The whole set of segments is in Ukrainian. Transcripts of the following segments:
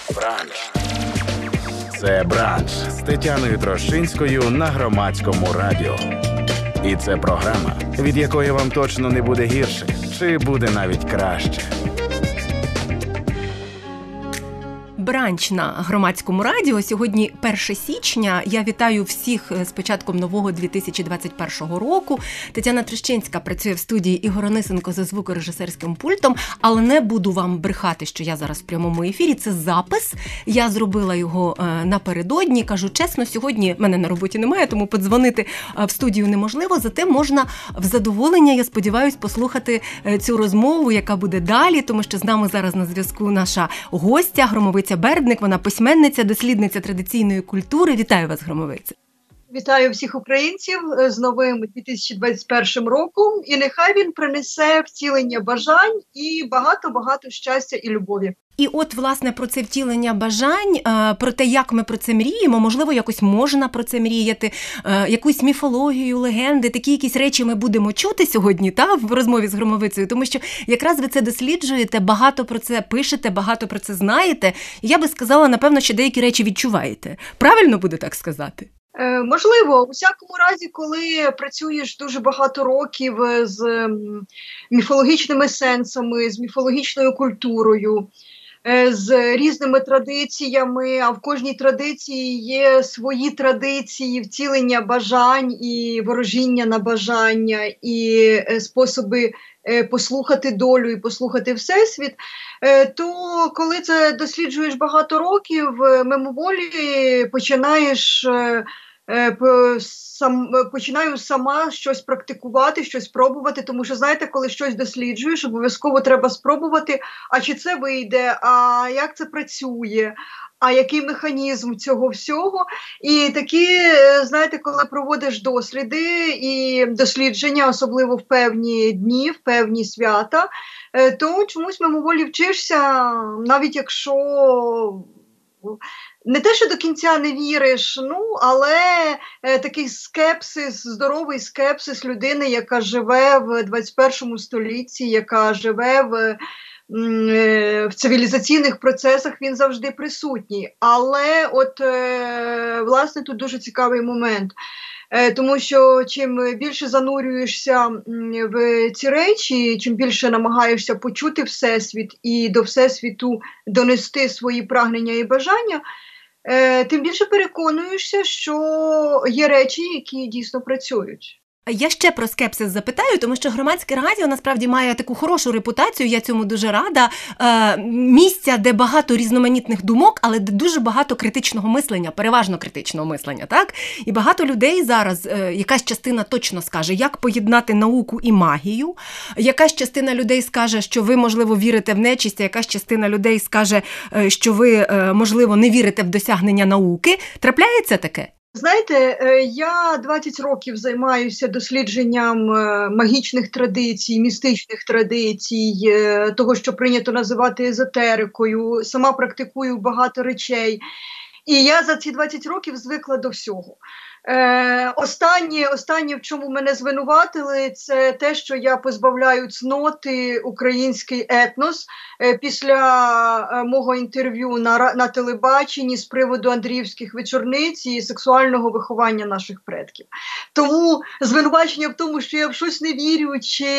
Бранч. Це «Бранч» з Тетяною Трощинською на Громадському радіо. І це програма, від якої вам точно не буде гірше, чи буде навіть краще. Бранч на Громадському радіо. Сьогодні 1 січня. Я вітаю всіх з початком нового 2021 року. Тетяна Трощинська працює в студії, Ігор Онисенко за звукорежисерським пультом. Але не буду вам брехати, що я зараз в прямому ефірі. Це запис. Я зробила його напередодні. Кажу чесно, сьогодні мене на роботі немає, тому подзвонити в студію неможливо. Зате можна в задоволення, я сподіваюся, послухати цю розмову, яка буде далі. Тому що з нами зараз на зв'язку наша гостя, Громовиця Бердник, вона письменниця, дослідниця традиційної культури. Вітаю вас, Громовиця. Вітаю всіх українців з новим 2021 роком. І нехай він принесе втілення бажань і багато-багато щастя і любові. І от, власне, про це втілення бажань, про те, як ми про це мріємо, можливо, якось можна про це мріяти, якусь міфологію, легенди, такі якісь речі ми будемо чути сьогодні, в розмові з Громовицею, тому що якраз ви це досліджуєте, багато про це пишете, багато про це знаєте. І я би сказала, напевно, що деякі речі відчуваєте. Правильно буде так сказати? Можливо, у всякому разі, коли працюєш дуже багато років з міфологічними сенсами, з міфологічною культурою, з різними традиціями, а в кожній традиції є свої традиції втілення бажань і ворожіння на бажання, і способи послухати долю і послухати Всесвіт, то коли це досліджуєш багато років, мимоволі починаю сама щось практикувати, щось пробувати, тому що, знаєте, коли щось досліджуєш, обов'язково треба спробувати, а чи це вийде, а як це працює, а який механізм цього всього. І такі, знаєте, коли проводиш досліди і дослідження, особливо в певні дні, в певні свята, то чомусь мимоволі вчишся, навіть якщо не те, що до кінця не віриш, але такий скепсис, здоровий скепсис людини, яка живе в 21 столітті, яка живе в цивілізаційних процесах, він завжди присутній. Але от, власне, тут дуже цікавий момент. Тому що чим більше занурюєшся в ці речі, чим більше намагаєшся почути Всесвіт і до Всесвіту донести свої прагнення і бажання, тим більше переконуєшся, що є речі, які дійсно працюють. Я ще про скепсис запитаю, тому що Громадське радіо насправді має таку хорошу репутацію, я цьому дуже рада, місця, де багато різноманітних думок, але де дуже багато критичного мислення, переважно критичного мислення, так? І багато людей зараз, якась частина точно скаже, як поєднати науку і магію, якась частина людей скаже, що ви, можливо, вірите в нечисть, а якась частина людей скаже, що ви, можливо, не вірите в досягнення науки. Трапляється таке? Знаєте, я 20 років займаюся дослідженням магічних традицій, містичних традицій, того, що прийнято називати езотерикою, сама практикую багато речей. І я за ці 20 років звикла до всього. Останнє, в чому мене звинуватили, це те, що я позбавляю цноти український етнос після мого інтерв'ю на телебаченні з приводу Андріївських вечорниць і сексуального виховання наших предків. Тому звинувачення в тому, що я в щось не вірю,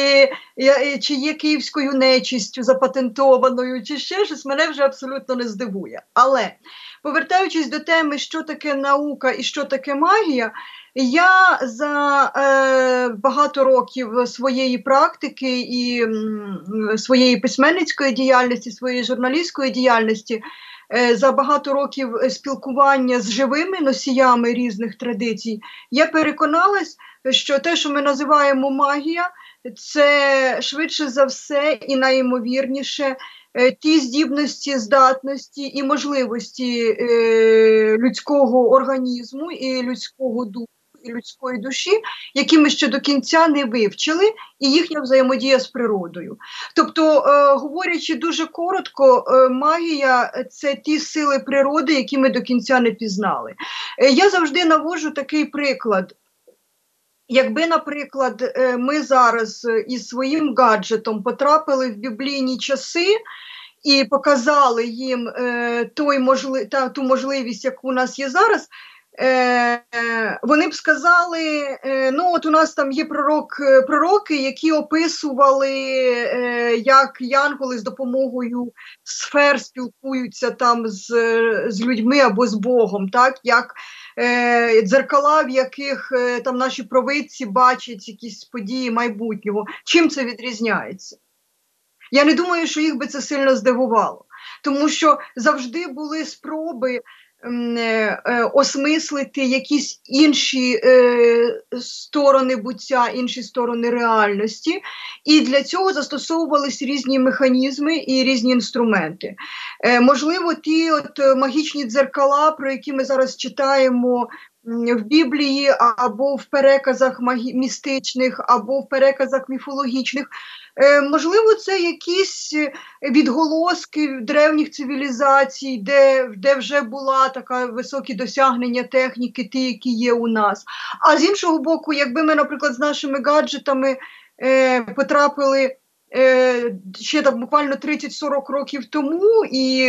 чи є київською нечистю запатентованою, чи ще щось, мене вже абсолютно не здивує. Але повертаючись до теми, що таке наука і що таке магія, я за багато років своєї практики і своєї письменницької діяльності, своєї журналістської діяльності, за багато років спілкування з живими носіями різних традицій, я переконалась, що те, що ми називаємо магія, це швидше за все і найімовірніше ті здібності, здатності і можливості людського організму і людського духу, і людської душі, які ми ще до кінця не вивчили, і їхня взаємодія з природою. Тобто, говорячи дуже коротко, магія – це ті сили природи, які ми до кінця не пізнали. Я завжди наводжу такий приклад. Якби, наприклад, ми зараз із своїм гаджетом потрапили в біблійні часи і показали їм ту можливість, яку у нас є зараз, вони б сказали, ну от у нас там є пророки, які описували, як янголи з допомогою сфер спілкуються там з людьми або з Богом, так, як дзеркала, в яких там наші провидці бачать якісь події майбутнього. Чим це відрізняється? Я не думаю, що їх би це сильно здивувало, тому що завжди були спроби осмислити якісь інші сторони буття, інші сторони реальності, і для цього застосовувались різні механізми і різні інструменти. Можливо, ті магічні дзеркала, про які ми зараз читаємо в Біблії, або в переказах містичних, або в переказах міфологічних, можливо, це якісь відголоски древніх цивілізацій, де вже була така високі досягнення техніки, ті, які є у нас. А з іншого боку, якби ми, наприклад, з нашими гаджетами потрапили ще там буквально 30-40 років тому і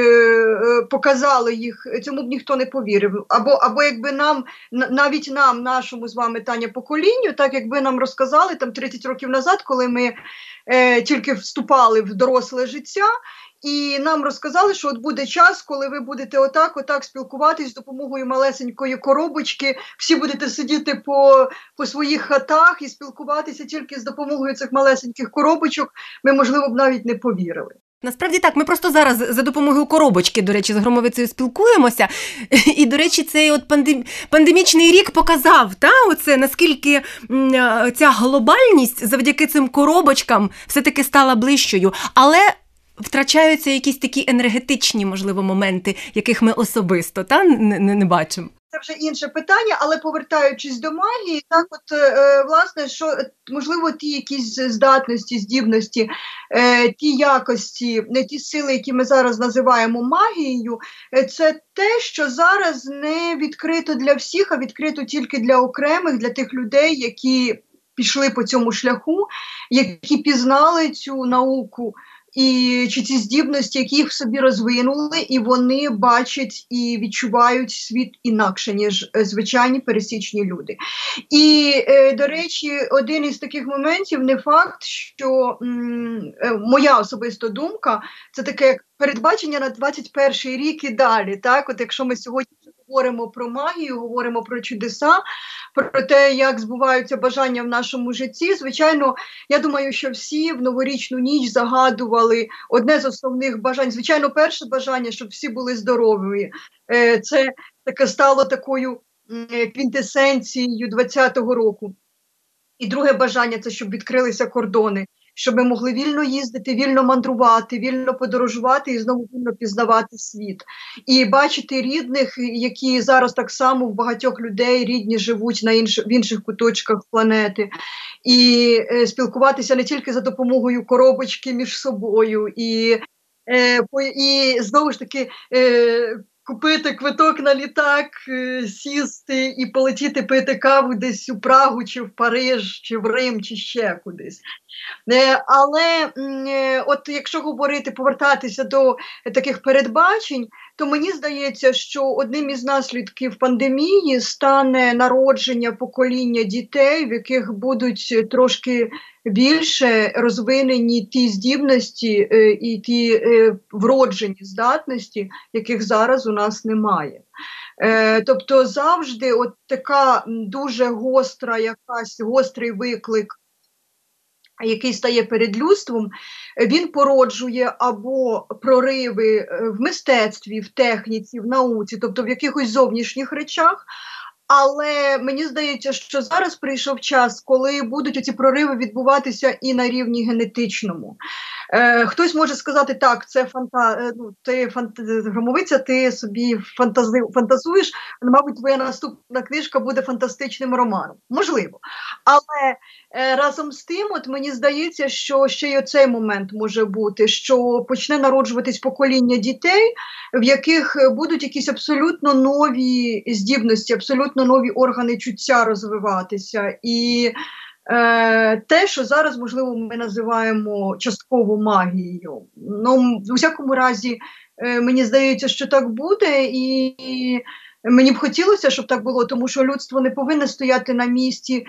показали їх, цьому б ніхто не повірив. Або якби навіть нам, нашому з вами, Таня, поколінню, так якби нам розказали там 30 років назад, коли ми тільки вступали в доросле життя, і нам розказали, що от буде час, коли ви будете отак спілкуватись з допомогою малесенької коробочки, всі будете сидіти по своїх хатах і спілкуватися тільки з допомогою цих малесеньких коробочок, ми, можливо, б навіть не повірили. Насправді так, ми просто зараз за допомогою коробочки, до речі, з Громовицею спілкуємося. І, до речі, цей от пандемічний рік показав, наскільки ця глобальність завдяки цим коробочкам все-таки стала ближчою. Але втрачаються якісь такі енергетичні, можливо, моменти, яких ми особисто не бачимо. Це вже інше питання, але повертаючись до магії, так власне, що, можливо, ті якісь здатності, здібності, ті якості, ті сили, які ми зараз називаємо магією, це те, що зараз не відкрито для всіх, а відкрито тільки для окремих, для тих людей, які пішли по цьому шляху, які пізнали цю науку, чи ці здібності, які їх в собі розвинули, і вони бачать і відчувають світ інакше, ніж звичайні пересічні люди. І, до речі, один із таких моментів, не факт, що моя особиста думка, це таке передбачення на 21-й рік і далі. Так? От якщо ми сьогодні говоримо про магію, говоримо про чудеса, про те, як збуваються бажання в нашому житті, звичайно, я думаю, що всі в новорічну ніч загадували одне з основних бажань. Звичайно, перше бажання, щоб всі були здорові. Це таке стало такою квінтесенцією 20-го року. І друге бажання – це щоб відкрилися кордони, щоб ми могли вільно їздити, вільно мандрувати, вільно подорожувати і знову вільно пізнавати світ. І бачити рідних, які зараз так само в багатьох людей рідні живуть в інших куточках планети. І спілкуватися не тільки за допомогою коробочки між собою, і знову ж таки купити квиток на літак, сісти і полетіти пити каву десь у Прагу, чи в Париж, чи в Рим, чи ще кудись. Але от якщо повертатися до таких передбачень, то мені здається, що одним із наслідків пандемії стане народження покоління дітей, в яких будуть трошки більше розвинені ті здібності і ті вроджені здатності, яких зараз у нас немає. Тобто завжди от така дуже гострий виклик, який стає перед людством, він породжує або прориви в мистецтві, в техніці, в науці, тобто в якихось зовнішніх речах. Але мені здається, що зараз прийшов час, коли будуть ці прориви відбуватися і на рівні генетичному. Хтось може сказати, так, це Громовиця, ти собі фантазуєш, мабуть, твоя наступна книжка буде фантастичним романом. Можливо. Але разом з тим, от мені здається, що ще й оцей момент може бути, що почне народжуватись покоління дітей, в яких будуть якісь абсолютно нові здібності, абсолютно нові органи чуття розвиватися. І те, що зараз, можливо, ми називаємо частково магією. Ну, у всякому разі, мені здається, що так буде, і мені б хотілося, щоб так було, тому що людство не повинно стояти на місці.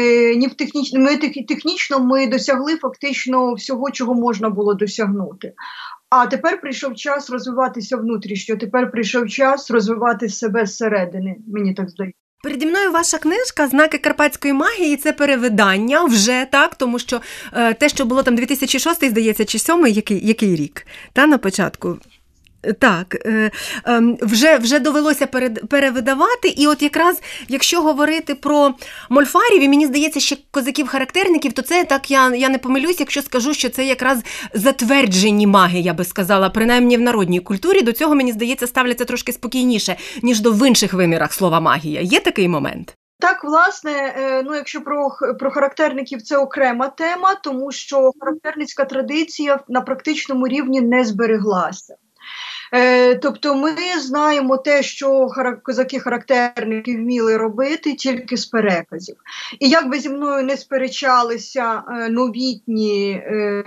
Технічно ми досягли фактично всього, чого можна було досягнути. А тепер прийшов час розвиватися внутрішньо, тепер прийшов час розвивати себе зсередини, мені так здається. Переді мною ваша книжка «Знаки карпатської магії» – це перевидання вже, так? Тому що те, що було там 2006, здається, чи 2007, який рік? Та, на початку? Так, вже довелося перевидавати, і от якраз, якщо говорити про мольфарів, і мені здається, ще козаків-характерників, то це, так, я не помилюсь, якщо скажу, що це якраз затверджені маги, я би сказала, принаймні в народній культурі, до цього, мені здається, ставляться трошки спокійніше, ніж до в інших вимірах слова магія. Є такий момент? Так, власне, ну якщо про характерників, це окрема тема, тому що характерницька традиція на практичному рівні не збереглася. Тобто ми знаємо те, що козаки-характерники вміли робити тільки з переказів. І як би зі мною не сперечалися новітні,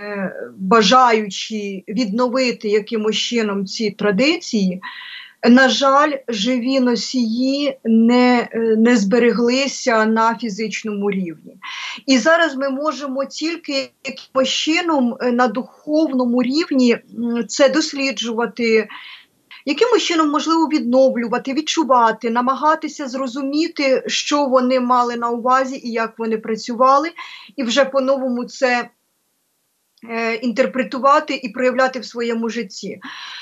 бажаючі відновити якимось чином ці традиції, на жаль, живі носії не збереглися на фізичному рівні. І зараз ми можемо тільки якимось чином на духовному рівні це досліджувати, якимось чином, можливо, відновлювати, відчувати, намагатися зрозуміти, що вони мали на увазі і як вони працювали, і вже по-новому це інтерпретувати і проявляти в своєму житті.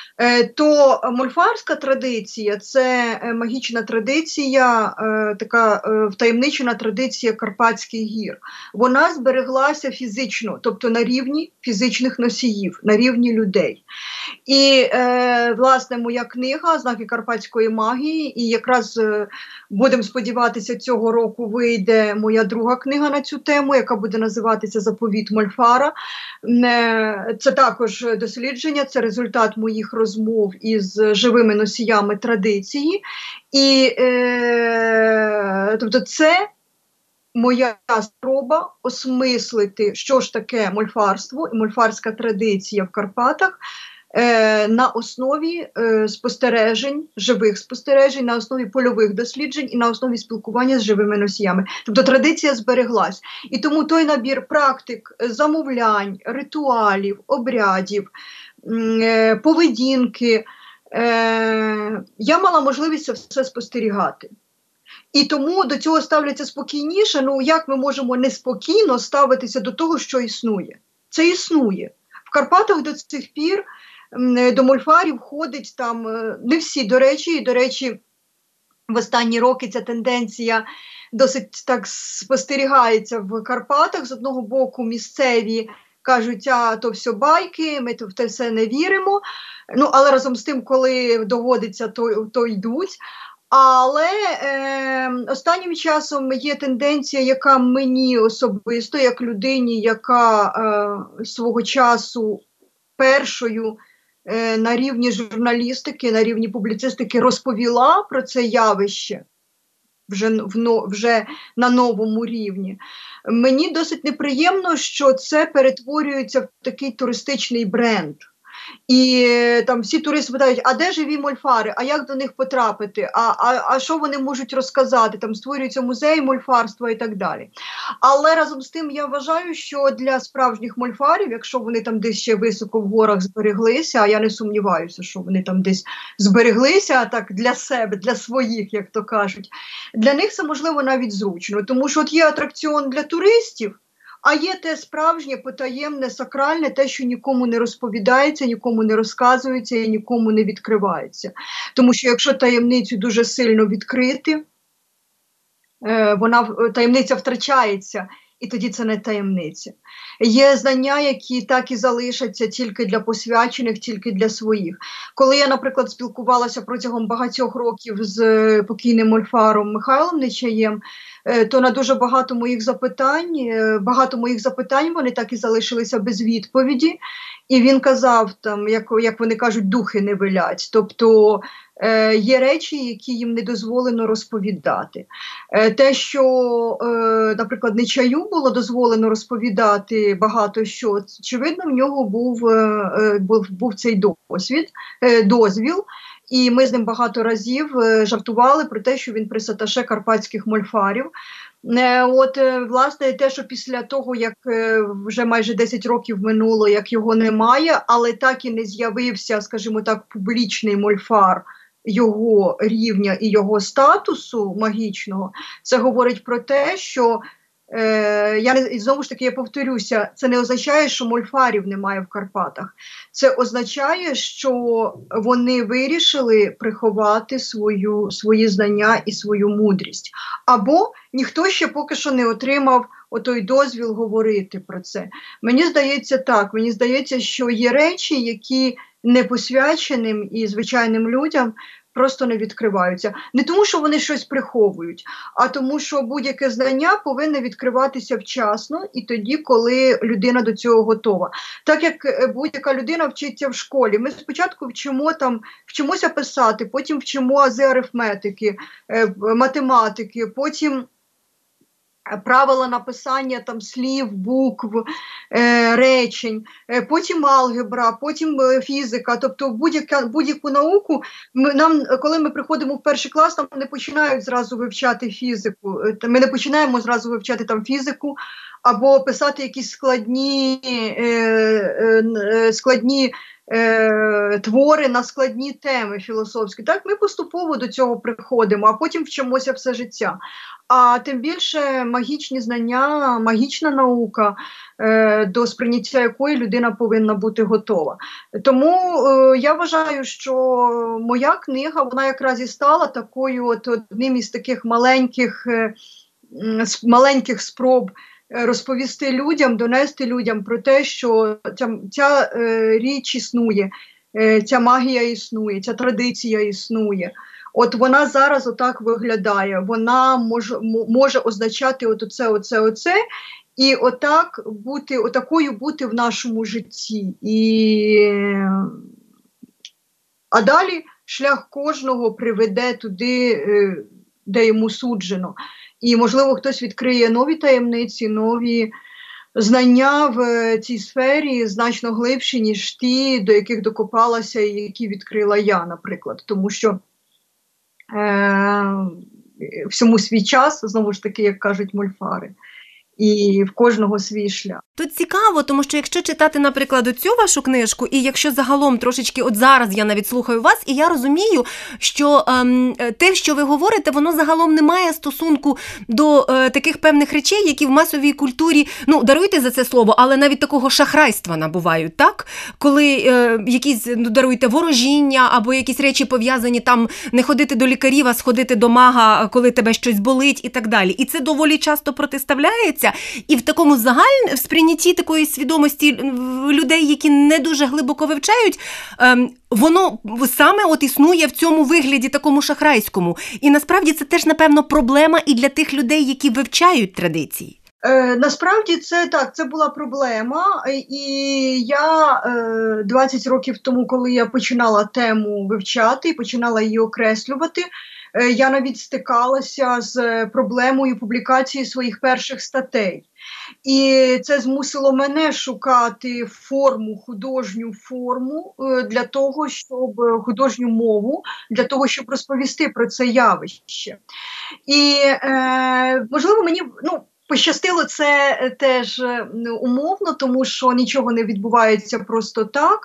То мольфарська традиція – це магічна традиція, така втаємничена традиція Карпатських гір. Вона збереглася фізично, тобто на рівні фізичних носіїв, на рівні людей. І, власне, моя книга «Знаки карпатської магії», і якраз, будемо сподіватися, цього року вийде моя друга книга на цю тему, яка буде називатися «Заповіт Мольфара». Це також дослідження, це результат моїх розмов із живими носіями традиції. І, тобто, це моя спроба осмислити, що ж таке мольфарство і мольфарська традиція в Карпатах, на основі спостережень, живих спостережень, на основі польових досліджень і на основі спілкування з живими носіями. Тобто традиція збереглась. І тому той набір практик, замовлянь, ритуалів, обрядів, поведінки, я мала можливість це все спостерігати. І тому до цього ставляться спокійніше. Ну, як ми можемо неспокійно ставитися до того, що існує? Це існує. В Карпатах до цих пір до мольфарів ходить там, не всі, до речі, в останні роки ця тенденція досить так спостерігається в Карпатах. З одного боку місцеві кажуть, то все байки, ми в те все не віримо. Ну, але разом з тим, коли доводиться, то йдуть. Але останнім часом є тенденція, яка мені особисто, як людині, яка свого часу першою на рівні журналістики, на рівні публіцистики розповіла про це явище вже на новому рівні. Мені досить неприємно, що це перетворюється в такий туристичний бренд. І там всі туристи питають, а де живі мольфари, а як до них потрапити, а що вони можуть розказати, там створюється музей мольфарства і так далі. Але разом з тим я вважаю, що для справжніх мольфарів, якщо вони там десь ще високо в горах збереглися, а я не сумніваюся, що вони там десь збереглися, а так для себе, для своїх, як то кажуть, для них це можливо навіть зручно, тому що от є атракціон для туристів, а є те справжнє, потаємне, сакральне, те, що нікому не розповідається, нікому не розказується і нікому не відкривається. Тому що якщо таємницю дуже сильно відкрити, таємниця втрачається, і тоді це не таємниця. Є знання, які так і залишаться тільки для посвячених, тільки для своїх. Коли я, наприклад, спілкувалася протягом багатьох років з покійним мольфаром Михайлом Нечаєм, то на дуже багато моїх запитань вони так і залишилися без відповіді. І він казав, там, як вони кажуть, духи не вилять. Тобто Є речі, які їм не дозволено розповідати. Те, що, наприклад, Нечаю було дозволено розповідати багато що, очевидно, в нього був цей дозвіл, і ми з ним багато разів жартували про те, що він пресаташе карпатських мольфарів. Власне, те, що після того, як вже майже 10 років минуло, як його немає, але так і не з'явився, скажімо так, публічний мольфар його рівня і його статусу магічного, це говорить про те, що знову ж таки, я повторюся, це не означає, що мольфарів немає в Карпатах. Це означає, що вони вирішили приховати свої знання і свою мудрість. Або ніхто ще поки що не отримав отой дозвіл говорити про це. Мені здається так, мені здається, що є речі, які непосвяченим і звичайним людям просто не відкриваються. Не тому, що вони щось приховують, а тому, що будь-яке знання повинне відкриватися вчасно і тоді, коли людина до цього готова. Так як будь-яка людина вчиться в школі. Ми спочатку вчимося писати, потім вчимо ази арифметики, математики, потім правила написання слів, букв, речень, потім алгебра, потім фізика. Тобто будь-яку науку, коли ми приходимо в перший клас, нам не починають зразу вивчати фізику. Ми не починаємо зразу вивчати фізику або писати якісь складні твори на складні теми філософські. Так, ми поступово до цього приходимо, а потім вчимося все життя. А тим більше магічні знання, магічна наука, до сприйняття якої людина повинна бути готова. Тому я вважаю, що моя книга, вона якраз і стала такою одним із таких маленьких спроб розповісти людям, донести людям про те, що ця річ існує, ця магія існує, ця традиція існує. От вона зараз отак виглядає, вона може означати оце, і отакою бути в нашому житті. А далі шлях кожного приведе туди, де йому суджено. І, можливо, хтось відкриє нові таємниці, нові знання в цій сфері значно глибші, ніж ті, до яких докопалася і які відкрила я, наприклад. Тому що всьому свій час, знову ж таки, як кажуть мольфари. І в кожного свій шлях. Тут цікаво, тому що якщо читати, наприклад, оцю вашу книжку, і якщо загалом трошечки, от зараз я навіть слухаю вас, і я розумію, що те, що ви говорите, воно загалом не має стосунку до таких певних речей, які в масовій культурі, даруйте за це слово, але навіть такого шахрайства набувають, так? Коли якісь, даруйте, ворожіння, або якісь речі пов'язані не ходити до лікарів, а сходити до мага, коли тебе щось болить і так далі. І це доволі часто протиставляється. І в такому в сприйнятті такої свідомості людей, які не дуже глибоко вивчають, воно саме існує в цьому вигляді такому шахрайському. І насправді це теж, напевно, проблема і для тих людей, які вивчають традиції. Насправді це була проблема, і я 20 років тому, коли я починала тему вивчати і починала її окреслювати, я навіть стикалася з проблемою публікації своїх перших статей. І це змусило мене шукати художню форму для того, художню мову, для того, щоб розповісти про це явище. І, можливо, мені, пощастило це теж умовно, тому що нічого не відбувається просто так.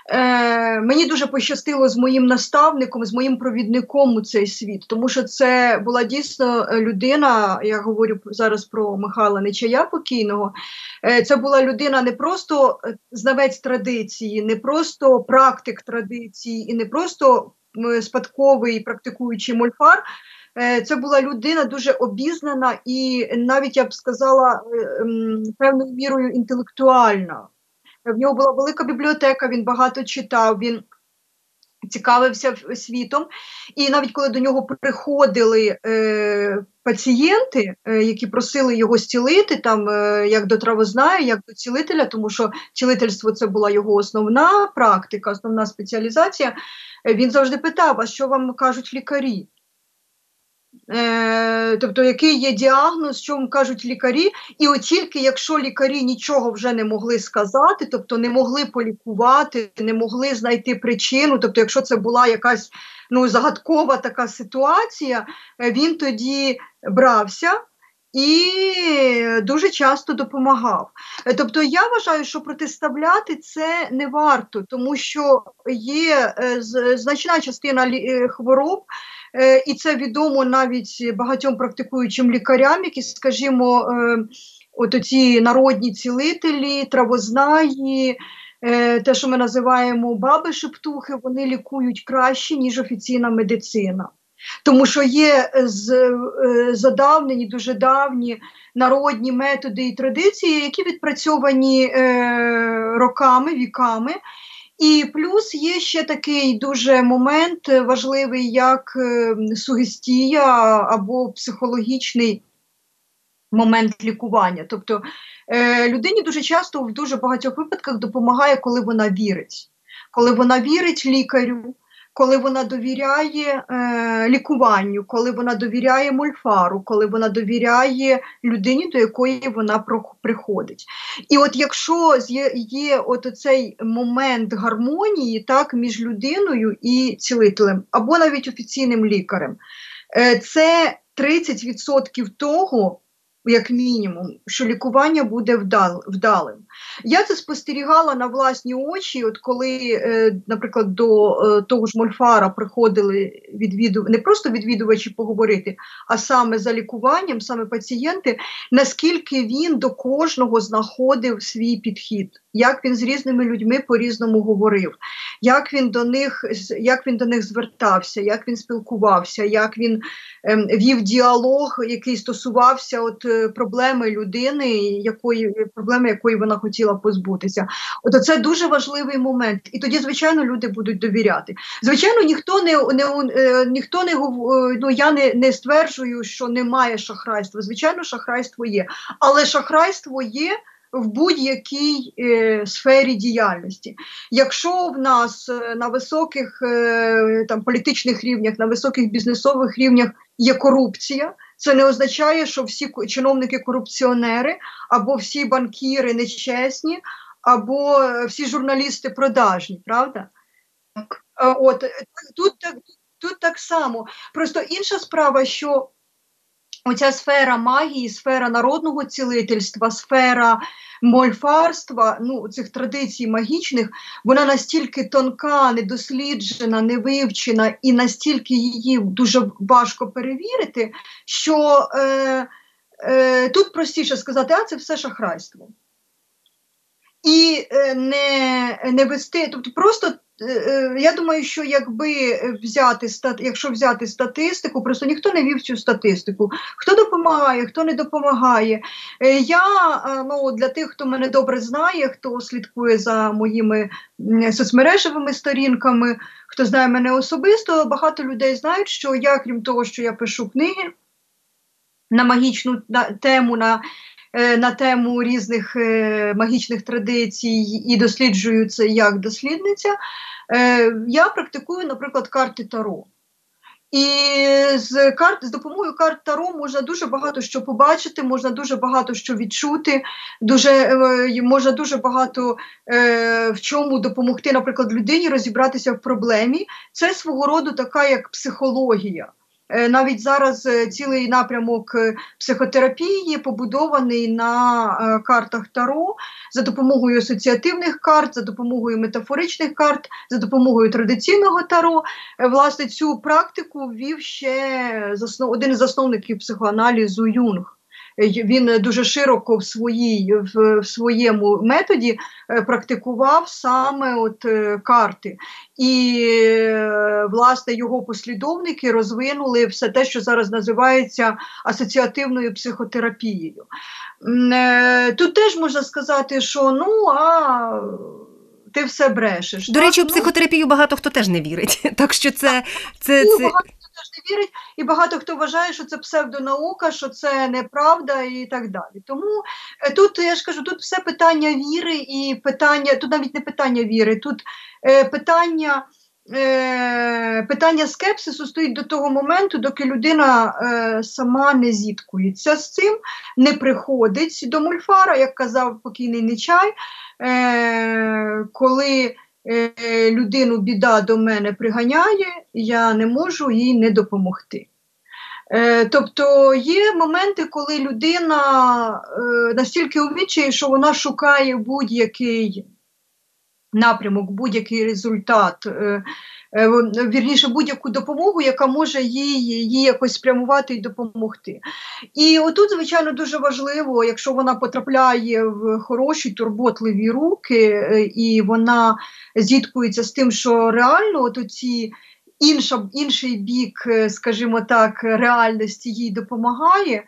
Мені дуже пощастило з моїм наставником, з моїм провідником у цей світ, тому що це була дійсно людина, я говорю зараз про Михайла Нечая покійного, це була людина не просто знавець традиції, не просто практик традиції і не просто спадковий практикуючий мольфар, це була людина дуже обізнана і навіть, я б сказала, певною мірою інтелектуальна. В нього була велика бібліотека, він багато читав, він цікавився світом. І навіть коли до нього приходили пацієнти, які просили його зцілити, там, як до травознаю, як до цілителя, тому що цілительство – це була його основна практика, основна спеціалізація, він завжди питав, а що вам кажуть лікарі? Тобто, який є діагноз, що вам кажуть лікарі, і от тільки якщо лікарі нічого вже не могли сказати, тобто не могли полікувати, не могли знайти причину, тобто якщо це була якась загадкова така ситуація, він тоді брався і дуже часто допомагав. Тобто я вважаю, що протиставляти це не варто, тому що є значна частина хвороб, і це відомо навіть багатьом практикуючим лікарям, які, скажімо, от оці народні цілителі, травознаї, те, що ми називаємо баби-шептухи, вони лікують краще, ніж офіційна медицина. Тому що є задавнені, дуже давні народні методи і традиції, які відпрацьовані роками, віками. І плюс є ще такий дуже момент важливий, як сугестія або психологічний момент лікування. Тобто людині дуже часто в дуже багатьох випадках допомагає, коли вона вірить. Коли вона вірить лікарю, коли вона довіряє лікуванню, коли вона довіряє мольфару, коли вона довіряє людині, до якої вона приходить. І от якщо є от цей момент гармонії, так, між людиною і цілителем, або навіть офіційним лікарем, це 30% того, як мінімум, що лікування буде вдалим. Я це спостерігала на власні очі, от коли, наприклад, до того ж мольфара приходили не просто відвідувачі поговорити, а саме за лікуванням, саме пацієнти, наскільки він до кожного знаходив свій підхід, як він з різними людьми по-різному говорив, як він до них звертався, як він спілкувався, як він вів діалог, який стосувався проблеми людини, проблеми якої вона хотіла позбутися. От це дуже важливий момент. І тоді, звичайно, люди будуть довіряти. Звичайно, я не стверджую, що немає шахрайства. Звичайно, шахрайство є. Але шахрайство є в будь-якій сфері діяльності. Якщо в нас на високих політичних рівнях, на високих бізнесових рівнях є корупція, це не означає, що всі чиновники корупціонери, або всі банкіри нечесні, або всі журналісти продажні, правда? Так. Тут так само. Просто інша справа, що оця сфера магії, сфера народного цілительства, сфера мольфарства, цих традицій магічних, вона настільки тонка, недосліджена, невивчена і настільки її дуже важко перевірити, що тут простіше сказати, це все шахрайство. І не вести, тобто просто я думаю, що якщо взяти статистику, просто ніхто не вів цю статистику. Хто допомагає, хто не допомагає. Я, для тих, хто мене добре знає, хто слідкує за моїми соцмережевими сторінками, хто знає мене особисто, багато людей знають, що я, крім того, що я пишу книги на магічну тему, на тему різних магічних традицій і досліджую це як дослідниця, я практикую, наприклад, карти Таро. І з допомогою карт Таро можна дуже багато що побачити, можна дуже багато що відчути, можна дуже багато в чому допомогти, наприклад, людині розібратися в проблемі. Це свого роду така як психологія. Навіть зараз цілий напрямок психотерапії побудований на картах Таро за допомогою асоціативних карт, за допомогою метафоричних карт, за допомогою традиційного Таро. Власне, цю практику ввів ще один із засновників психоаналізу Юнг. Він дуже широко в своєму методі практикував саме карти. І, власне, його послідовники розвинули все те, що зараз називається асоціативною психотерапією. Тут теж можна сказати, що ти все брешеш. До речі, у психотерапію багато хто теж не вірить. Так що це... Багато теж не вірить, і багато хто вважає, що це псевдонаука, що це неправда і так далі. Тому тут, я ж кажу, тут все питання віри і питання, тут навіть не питання віри, тут питання скепсису стоїть до того моменту, доки людина сама не зіткується з цим, не приходить до мольфара, як казав покійний Нечай, коли людину біда до мене приганяє, я не можу їй не допомогти. Тобто є моменти, коли людина настільки у відчаї, що вона шукає будь-який напрямок, будь-який результат, вірніше, будь-яку допомогу, яка може їй якось спрямувати і допомогти. І отут, звичайно, дуже важливо, якщо вона потрапляє в хороші, турботливі руки, і вона зіткується з тим, що реально от оці інший бік, скажімо так, реальності їй допомагає,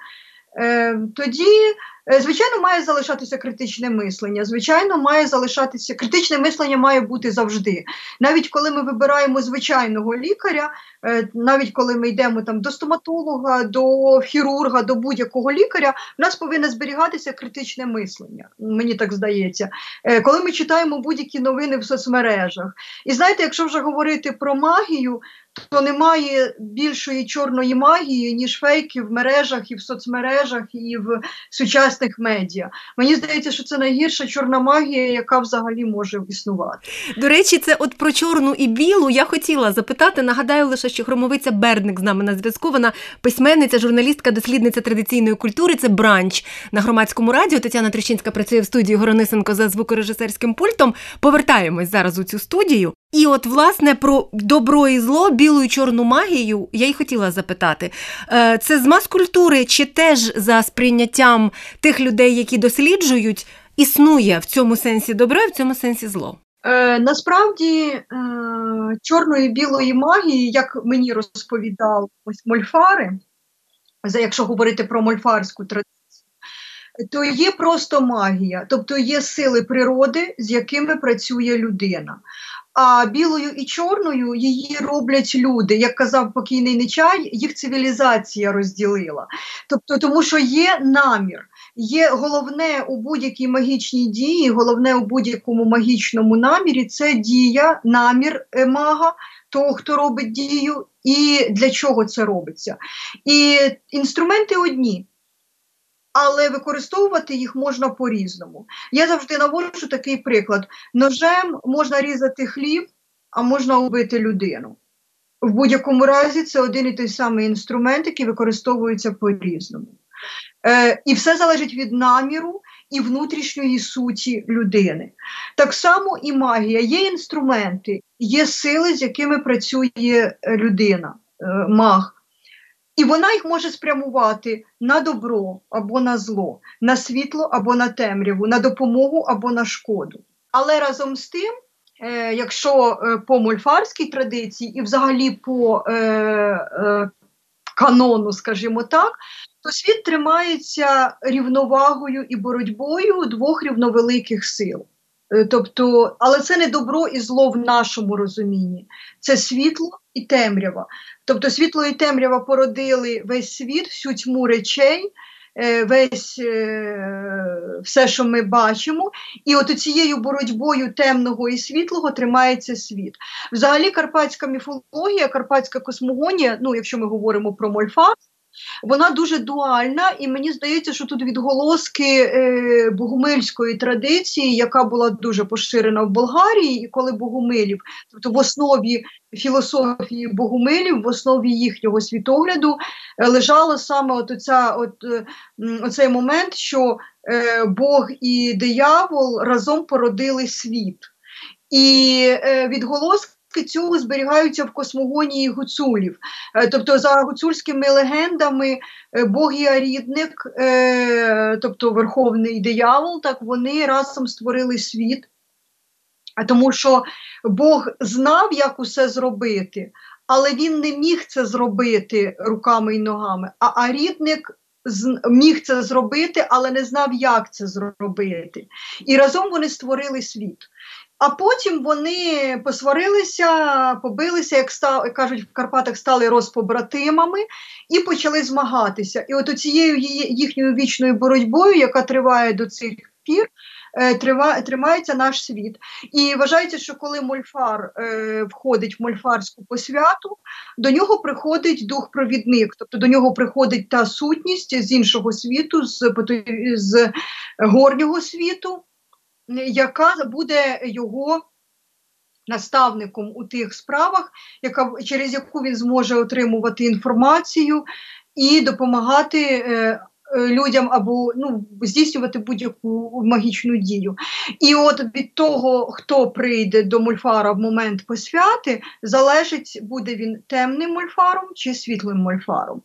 тоді, звичайно, має залишатися критичне мислення. Звичайно, критичне мислення має бути завжди. Навіть коли ми вибираємо звичайного лікаря, навіть коли ми йдемо там до стоматолога, до хірурга, до будь-якого лікаря, в нас повинно зберігатися критичне мислення, мені так здається. Коли ми читаємо будь-які новини в соцмережах. І знаєте, якщо вже говорити про магію, то немає більшої чорної магії, ніж фейки в мережах, і в соцмережах, і в сучасних медіа. Мені здається, що це найгірша чорна магія, яка взагалі може існувати. До речі, це от про чорну і білу я хотіла запитати. Нагадаю лише, що Хромовиця Бердник з нами на зв'язку. Вона письменниця, журналістка, дослідниця традиційної культури. Це «Бранч» на Громадському радіо. Тетяна Трещинська працює в студії, Горонисенко за звукорежисерським пультом. Повертаємось зараз у цю студію. І от, власне, про добро і зло, білу і чорну магію я й хотіла запитати. Це з мас-культури чи теж за сприйняттям тих людей, які досліджують, існує в цьому сенсі добро і в цьому сенсі зло? Насправді, чорної і білої магії, як мені розповідали ось мольфари, якщо говорити про мольфарську традицію, то є просто магія, тобто є сили природи, з якими працює людина. А білою і чорною її роблять люди. Як казав покійний Нечай, їх цивілізація розділила. Тобто, тому що є намір. Є головне у будь-якій магічній дії, головне у будь-якому магічному намірі – це дія, намір мага, того, хто робить дію, і для чого це робиться. І інструменти одні. Але використовувати їх можна по-різному. Я завжди наводжу такий приклад. Ножем можна різати хліб, а можна убити людину. В будь-якому разі це один і той самий інструмент, який використовується по-різному. І все залежить від наміру і внутрішньої суті людини. Так само і магія. Є інструменти, є сили, з якими працює людина, маг. І вона їх може спрямувати на добро або на зло, на світло або на темряву, на допомогу або на шкоду. Але разом з тим, якщо по мольфарській традиції і взагалі по канону, скажімо так, то світ тримається рівновагою і боротьбою двох рівновеликих сил. Тобто, але це не добро і зло в нашому розумінні. Це світло і темрява. Тобто світло і темрява породили весь світ, всю тьму речей, все, що ми бачимо. І от цією боротьбою темного і світлого тримається світ. Взагалі карпатська міфологія, карпатська космогонія, ну, якщо ми говоримо про мольфар, вона дуже дуальна, і мені здається, що тут відголоски богомильської традиції, яка була дуже поширена в Болгарії, і коли богомилів, тобто в основі філософії богомилів, в основі їхнього світогляду лежало саме оцей момент, що Бог і диявол разом породили світ. І відголоски цього зберігаються в космогонії гуцулів. Тобто за гуцульськими легендами Бог і Арідник, тобто верховний диявол, так вони разом створили світ. Тому що Бог знав, як усе зробити, але він не міг це зробити руками і ногами. А Арідник міг це зробити, але не знав, як це зробити. І разом вони створили світ. А потім вони посварилися, побилися, як кажуть в Карпатах, стали розпобратимами і почали змагатися. І от оцією їхньою вічною боротьбою, яка триває до цих пір, тримається наш світ. І вважається, що коли мольфар входить в мольфарську посвяту, до нього приходить дух-провідник, тобто до нього приходить та сутність з іншого світу, з горнього світу, яка буде його наставником у тих справах, через яку він зможе отримувати інформацію і допомагати людям або здійснювати будь-яку магічну дію. І от від того, хто прийде до мольфара в момент посвяти, залежить, буде він темним мольфаром чи світлим мольфаром.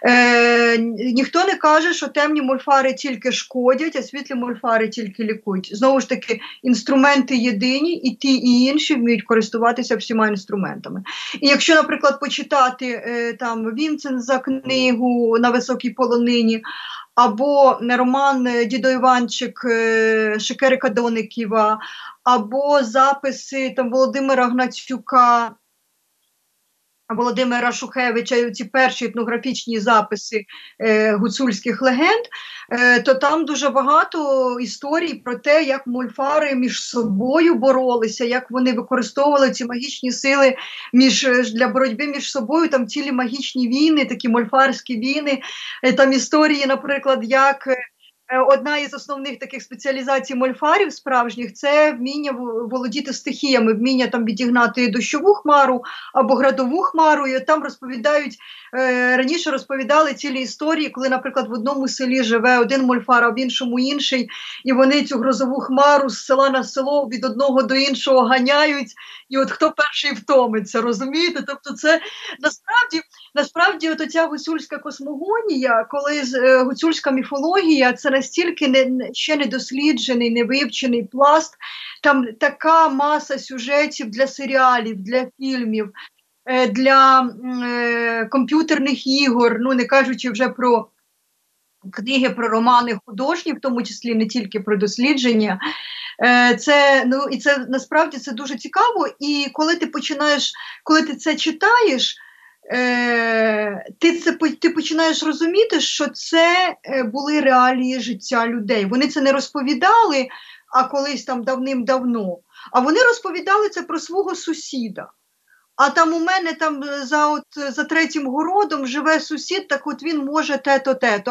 Ніхто не каже, що темні мольфари тільки шкодять, а світлі мольфари тільки лікують. Знову ж таки, інструменти єдині, і ті, і інші вміють користуватися всіма інструментами. І якщо, наприклад, почитати Вінценза книгу «На високій полонині», або роман «Дідо Іванчик» Шикерика Дониківа, або записи Володимира Гнатюка, Володимира Шухевича, ці перші етнографічні записи гуцульських легенд, то там дуже багато історій про те, як мольфари між собою боролися, як вони використовували ці магічні сили для боротьби між собою, там цілі магічні війни, такі мольфарські війни, там історії, наприклад, як одна із основних таких спеціалізацій мольфарів справжніх – це вміння володіти стихіями, вміння відігнати дощову хмару або градову хмару. І там раніше розповідали цілі історії, коли, наприклад, в одному селі живе один мольфар, а в іншому інший, і вони цю грозову хмару з села на село від одного до іншого ганяють, і от хто перший втомиться, розумієте? Тобто це насправді от оця гуцульська космогонія, коли гуцульська міфологія – це настільки ще не досліджений, не вивчений пласт, там така маса сюжетів для серіалів, для фільмів, для комп'ютерних ігор, не кажучи вже про книги, про романи художні, в тому числі не тільки про дослідження. І це насправді це дуже цікаво, і коли ти це читаєш, ти починаєш розуміти, що це були реалії життя людей. Вони це не розповідали, колись там давним-давно, а вони розповідали це про свого сусіда. А там у мене за третім городом живе сусід, так от він може те-то.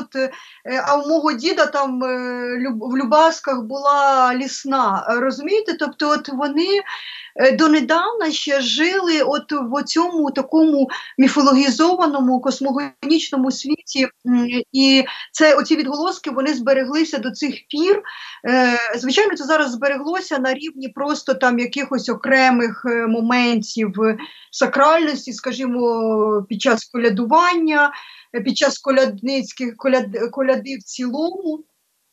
А у мого діда там в Любасках була лісна. Розумієте? Тобто от вони донедавна ще жили в цьому такому міфологізованому космогонічному світі. І оці відголоски, вони збереглися до цих пір. Звичайно, це зараз збереглося на рівні просто якихось окремих моментів сакральності, скажімо, під час колядування, під час коляди в цілому.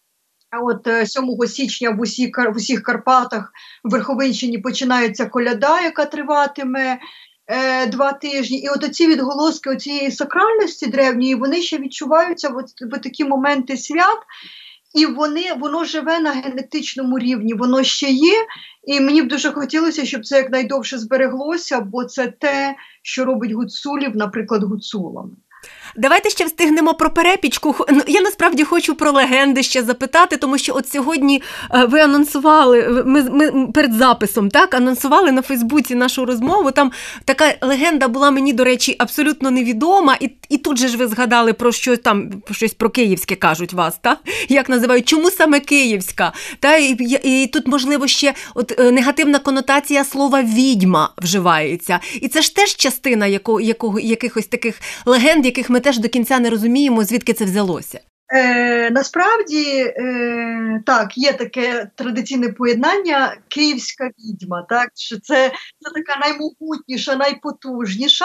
От 7 січня в усіх Карпатах, в Верховинщині починається коляда, яка триватиме 2 тижні. І от оці відголоски цієї сакральності древньої, вони ще відчуваються в такі моменти свят. І воно живе на генетичному рівні, воно ще є, і мені б дуже хотілося, щоб це якнайдовше збереглося, бо це те, що робить гуцулів, наприклад, гуцулами. Давайте ще встигнемо про перепічку. Я насправді хочу про легенди ще запитати, тому що от сьогодні ви анонсували, ми перед записом анонсували на Фейсбуці нашу розмову. Там така легенда була мені, до речі, абсолютно невідома. І тут же ж ви згадали про щось про київське кажуть вас, так? Як називають? Чому саме київська? І тут, можливо, ще негативна конотація слова «відьма» вживається. І це ж теж частина якихось таких легенд, яких ми теж до кінця не розуміємо, звідки це взялося. Насправді, так, є таке традиційне поєднання «київська відьма», так, що це така наймогутніша, найпотужніша.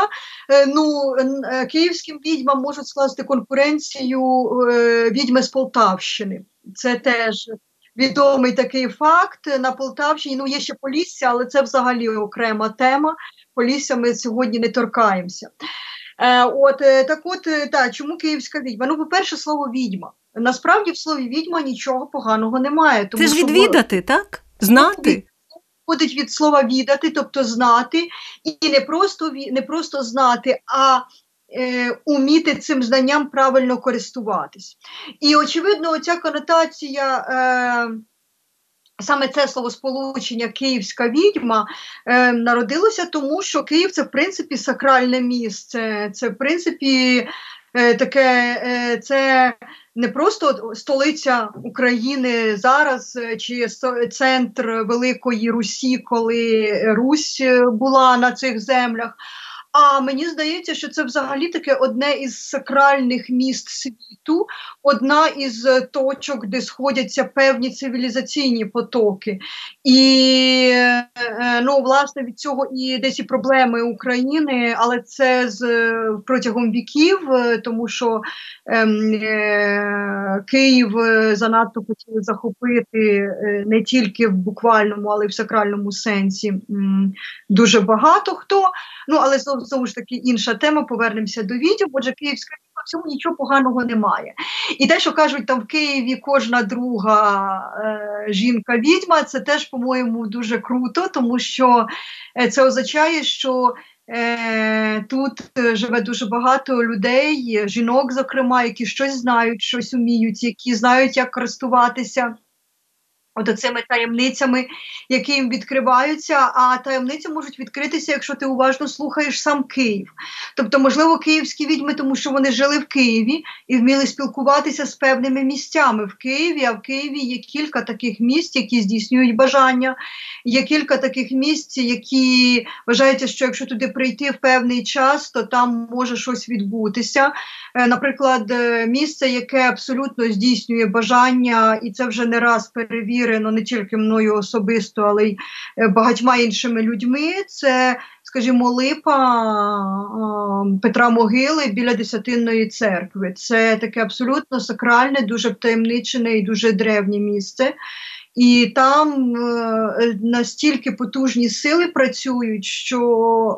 Київським відьмам можуть скласти конкуренцію відьми з Полтавщини. Це теж відомий такий факт. На Полтавщині, є ще Полісся, але це взагалі окрема тема. Полісся ми сьогодні не торкаємося. Чому київська відьма? По-перше, слово «відьма». Насправді в слові «відьма» нічого поганого немає. Тому це ж відвідати, так? Знати? походить від слова відати, тобто знати, і не просто знати, а уміти цим знанням правильно користуватись. І, очевидно, оця конотація, саме це словосполучення «київська відьма» народилося тому, що Київ – це, в принципі, сакральне місце, це, в принципі, це не просто столиця України зараз, чи центр Великої Русі, коли Русь була на цих землях, а мені здається, що це взагалі таке одне із сакральних міст світу, одна із точок, де сходяться певні цивілізаційні потоки. І, власне, від цього і десь і проблеми України, але це протягом віків, тому що Київ занадто хотіли захопити не тільки в буквальному, але й в сакральному сенсі дуже багато хто. Але знову ж таки інша тема, повернемося до відьом. Отже, київська відьма, в цьому нічого поганого немає. І те, що кажуть, там в Києві кожна друга жінка-відьма, це теж, по-моєму, дуже круто, тому що це означає, що тут живе дуже багато людей, жінок, зокрема, які щось знають, щось вміють, які знають, як користуватися оцими таємницями, які їм відкриваються, а таємниці можуть відкритися, якщо ти уважно слухаєш сам Київ. Тобто, можливо, київські відьми, тому що вони жили в Києві і вміли спілкуватися з певними місцями в Києві, а в Києві є кілька таких місць, які здійснюють бажання, є кілька таких місць, які вважаються, що якщо туди прийти в певний час, то там може щось відбутися. Наприклад, місце, яке абсолютно здійснює бажання, і це вже не раз перевірено, не тільки мною особисто, але й багатьма іншими людьми, це, скажімо, липа Петра Могили біля Десятинної церкви. Це таке абсолютно сакральне, дуже втаємничене і дуже древнє місце. І там настільки потужні сили працюють, що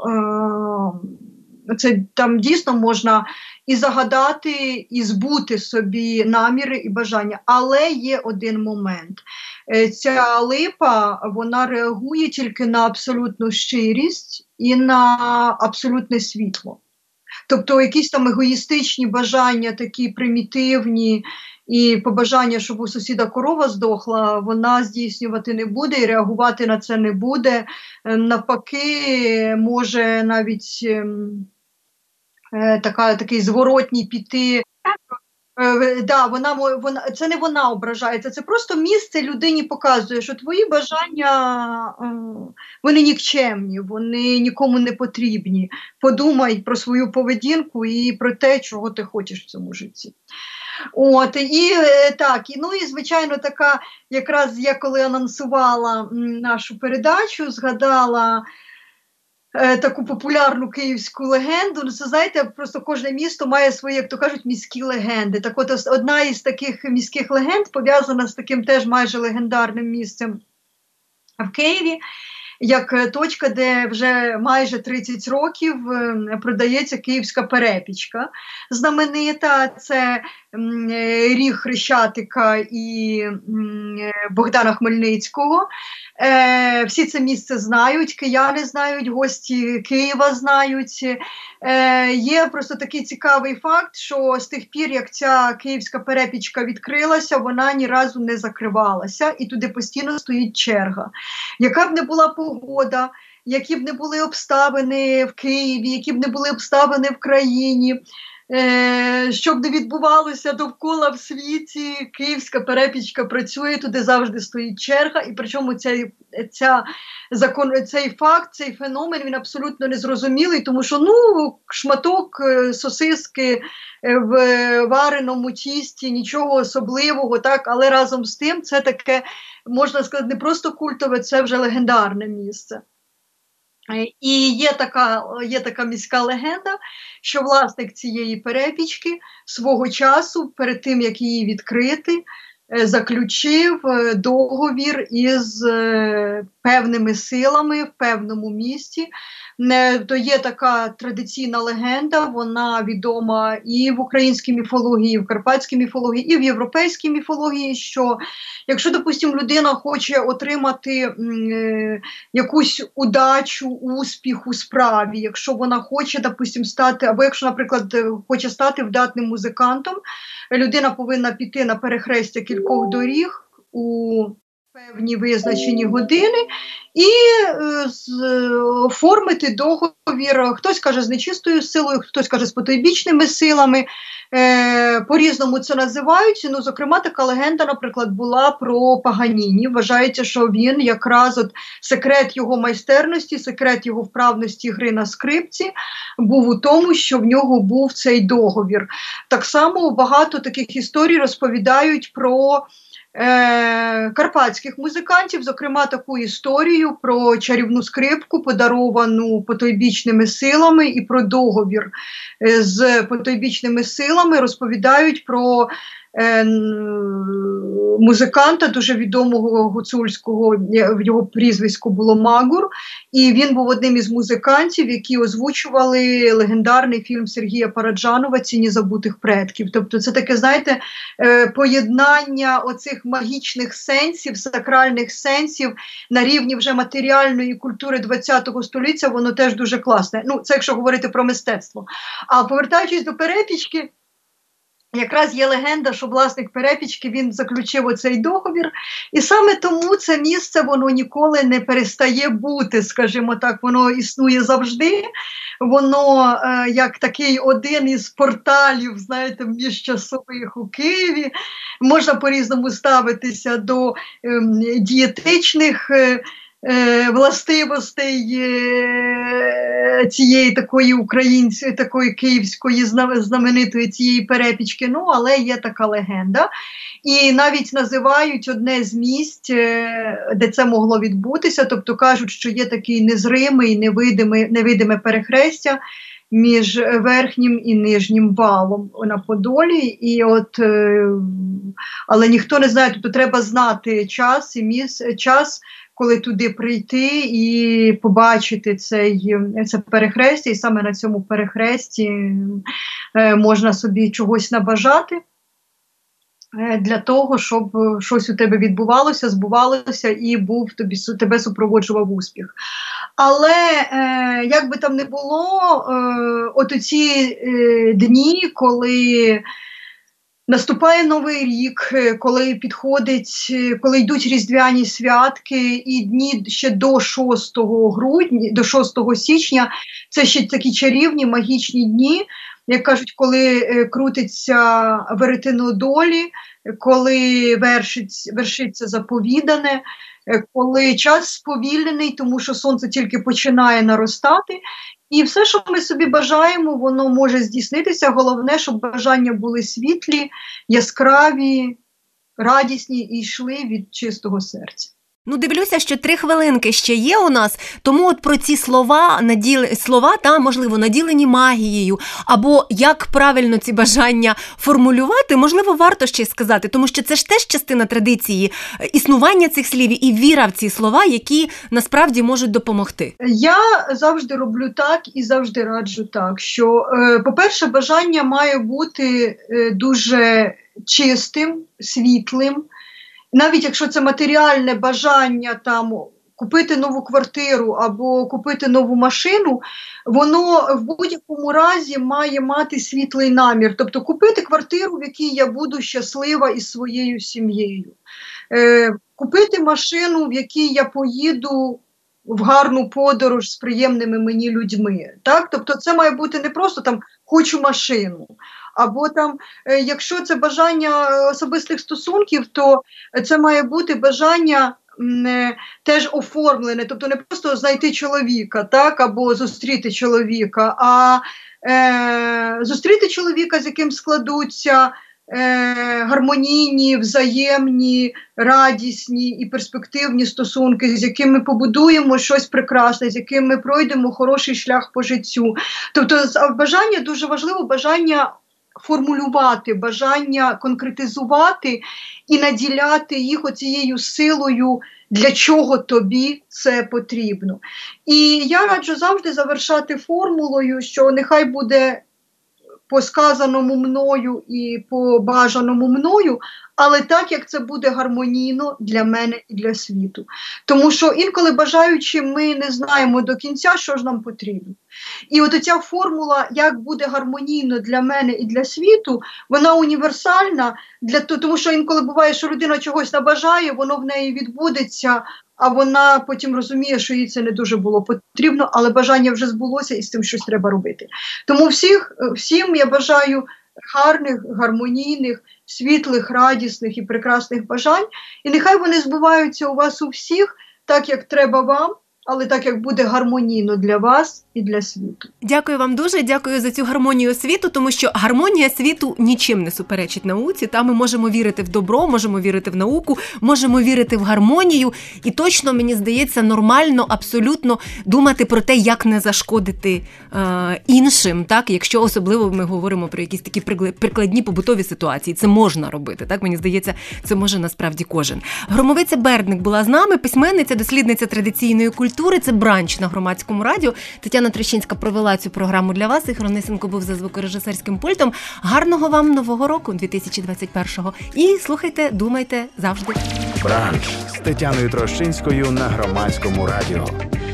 там дійсно можна і загадати, і збути собі наміри і бажання. Але є один момент. Ця липа, вона реагує тільки на абсолютну щирість і на абсолютне світло. Тобто якісь там егоїстичні бажання, такі примітивні, і побажання, щоб у сусіда корова здохла, вона здійснювати не буде і реагувати на це не буде. Навпаки, може навіть такий зворотній піти. Це не вона ображається, це просто місце людині показує, що твої бажання, вони нікчемні, вони нікому не потрібні. Подумай про свою поведінку і про те, чого ти хочеш в цьому житті. І звичайно, така, якраз я коли анонсувала нашу передачу, згадала таку популярну київську легенду. Це, знаєте, просто кожне місто має свої, як то кажуть, міські легенди. Так от, одна із таких міських легенд пов'язана з таким теж майже легендарним місцем в Києві, як точка, де вже майже 30 років продається київська перепічка знаменита. Це ріг Хрещатика і Богдана Хмельницького. Всі це місце знають, кияни знають, гості Києва знають. Є просто такий цікавий факт, що з тих пір, як ця київська перепічка відкрилася, вона ні разу не закривалася, і туди постійно стоїть черга. Яка б не була погода, які б не були обставини в Києві, які б не були обставини в країні, що б не відбувалося довкола в світі, київська перепічка працює, туди завжди стоїть черга, і причому цей факт, цей феномен, він абсолютно незрозумілий, тому що, шматок сосиски в вареному тісті, нічого особливого, так, але разом з тим це таке, можна сказати, не просто культове, це вже легендарне місце. І є така міська легенда, що власник цієї перепічки свого часу, перед тим, як її відкрити, заключив договір із певними силами в певному місці. То є така традиційна легенда, вона відома і в українській міфології, і в карпатській міфології, і в європейській міфології, що якщо, допустимо, людина хоче отримати якусь удачу, успіх у справі, якщо вона хоче, допустимо, стати, або якщо, наприклад, хоче стати вдатним музикантом, людина повинна піти на перехрестя кількох доріг у певні визначені години і оформити договір, хтось каже з нечистою силою, хтось каже з потойбічними силами, по-різному це називають. Ну, зокрема, така легенда, наприклад, була про Паганіні. Вважається, що він якраз секрет його майстерності, секрет його вправності гри на скрипці був у тому, що в нього був цей договір. Так само багато таких історій розповідають про карпатських музикантів, зокрема таку історію про чарівну скрипку, подаровану потойбічними силами, і про договір з потойбічними силами розповідають про музиканта, дуже відомого гуцульського, в його прізвисько було Магур, і він був одним із музикантів, які озвучували легендарний фільм Сергія Параджанова «Тіні забутих предків». Тобто це таке, знаєте, поєднання оцих магічних сенсів, сакральних сенсів на рівні вже матеріальної культури ХХ століття, воно теж дуже класне. Ну, це якщо говорити про мистецтво. А повертаючись до перепічки, якраз є легенда, що власник перепічки, він заключив оцей договір, і саме тому це місце, воно ніколи не перестає бути, скажімо так, воно існує завжди, воно як такий один із порталів, знаєте, міжчасових у Києві, можна по-різному ставитися до дієтичних властивостей цієї такої української, такої київської знаменитої цієї перепічки, ну, але є така легенда. І навіть називають одне з місць, де це могло відбутися, тобто кажуть, що є такий незримий, невидиме перехрестя між верхнім і нижнім валом на Подолі, і от, але ніхто не знає, тобто треба знати час і час, коли туди прийти і побачити це перехрестя, і саме на цьому перехресті можна собі чогось набажати для того, щоб щось у тебе відбувалося, збувалося і тебе супроводжував успіх. Але, як би там не було, от у ці дні, коли наступає Новий рік, коли йдуть різдвяні святки, і дні ще до 6 грудня, до 6 січня, це ще такі чарівні, магічні дні, як кажуть, коли крутиться веретено долі, коли вершиться заповідане, коли час сповільнений, тому що сонце тільки починає наростати, і все, що ми собі бажаємо, воно може здійснитися. Головне, щоб бажання були світлі, яскраві, радісні і йшли від чистого серця. Ну, дивлюся, що 3 хвилинки ще є у нас, тому от про ці слова, можливо, наділені магією, або як правильно ці бажання формулювати, можливо, варто ще сказати, тому що це ж теж частина традиції існування цих слів і віра в ці слова, які насправді можуть допомогти. Я завжди роблю так і завжди раджу так, що, по-перше, бажання має бути дуже чистим, світлим. Навіть якщо це матеріальне бажання там купити нову квартиру або купити нову машину, воно в будь-якому разі має мати світлий намір. Тобто купити квартиру, в якій я буду щаслива із своєю сім'єю. Купити машину, в якій я поїду в гарну подорож з приємними мені людьми. Так? Тобто це має бути не просто там «хочу машину», або там, якщо це бажання особистих стосунків, то це має бути бажання теж оформлене, тобто не просто знайти чоловіка, так, або зустріти чоловіка, а зустріти чоловіка, з яким складуться гармонійні, взаємні, радісні і перспективні стосунки, з якими ми побудуємо щось прекрасне, з яким ми пройдемо хороший шлях по життю. Тобто бажання дуже важливо, бажання формулювати, бажання конкретизувати і наділяти їх оцією силою для чого тобі це потрібно. І я раджу завжди завершати формулою, що нехай буде по сказаному мною і по бажаному мною, але так, як це буде гармонійно для мене і для світу. Тому що інколи бажаючи, ми не знаємо до кінця, що ж нам потрібно. І от ця формула, як буде гармонійно для мене і для світу, вона універсальна, тому що інколи буває, що людина чогось набажає, воно в неї відбудеться, а вона потім розуміє, що їй це не дуже було потрібно, але бажання вже збулося і з цим щось треба робити. Тому всім я бажаю гарних, гармонійних, світлих, радісних і прекрасних бажань. І нехай вони збуваються у вас у всіх, так як треба вам, але так, як буде гармонійно для вас і для світу. Дякую вам дуже, дякую за цю гармонію світу, тому що гармонія світу нічим не суперечить науці. Та ми можемо вірити в добро, можемо вірити в науку, можемо вірити в гармонію. І точно, мені здається, нормально абсолютно думати про те, як не зашкодити іншим, так, якщо особливо ми говоримо про якісь такі прикладні побутові ситуації. Це можна робити, так, мені здається, це може насправді кожен. Громовиця Бердник була з нами, письменниця, дослідниця традиційної культури. Це бранч на Громадському радіо. Тетяна Трещинська провела цю програму для вас. Ігор Онисенко був за звукорежисерським пультом. Гарного вам нового року 2021-го. І слухайте, думайте завжди. Бранч з Тетяною Трощинською на Громадському радіо.